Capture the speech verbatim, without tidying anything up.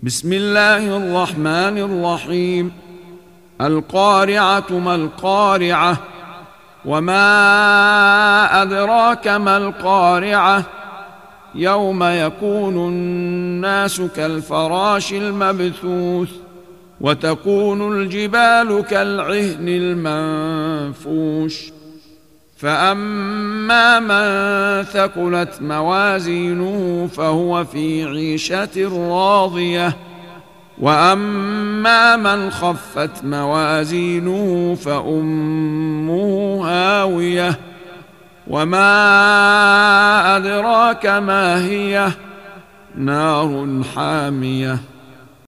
بسم الله الرحمن الرحيم. القارعة ما القارعة، وما أدراك ما القارعة، يوم يكون الناس كالفراش المبثوث، وتكون الجبال كالعهن المنفوش. فأما من ثقلت موازينه فهو في عيشة راضية، وأما من خفت موازينه فأمه هاوية، وما أدراك ما هي، نار حامية.